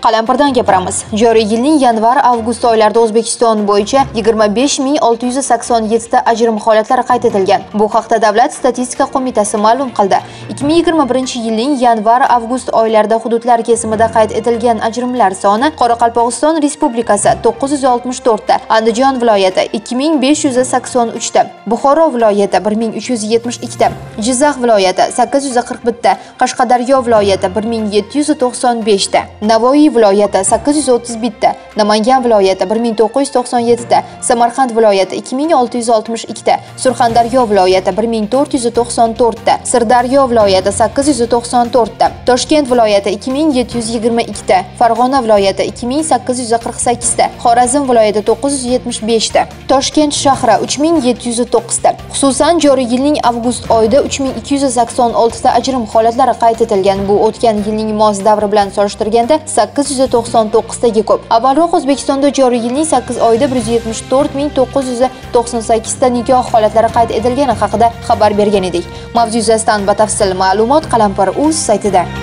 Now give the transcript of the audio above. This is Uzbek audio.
Qalampirdan gapiramiz. Joriy yilning yanvar-avgust oylarida O'zbekiston bo'yicha 25687 ta ajrim holatlari qayd etilgan. Bu haqda Davlat statistika qo'mitasi ma'lum qildi. 2021-yilning yanvar-avgust oylarida hududlar kesimida qayd etilgan ajrimlar soni Qoraqalpog'iston Respublikasi 964 ta, Andijon viloyati 2583 ta, Buxoro viloyati 1372 ta, Jizzax viloyati 841 ta, Qashqadaryo viloyati 1795 ta, Navoiy viloyati 831 ta, Namangan viloyati 1997 ta, Samarqand viloyati 2662 ta, Surxondaryo viloyati 1494 ta, Sirdaryo viloyati 894 ta, Toshkent viloyati 2722 ta, Farg'ona viloyati 2848 ta, Xorazm viloyati 975 ta, Toshkent shahri 3709 ta. Xususan, joriy yilning avgust oyida 3286 ta ajrim holatlari qayd etilgan. Bu o'tgan yilning mos davri bilan solishtirganda 899 taga ko'p. Avvalroq O'zbekistonda joriy yilning 8 oyida 174998 ta nikoh holatlari qayd etilgani haqida xabar bergan edik. Mavzu yuzasidan batafsil ma'lumot Qalampir.uz saytida.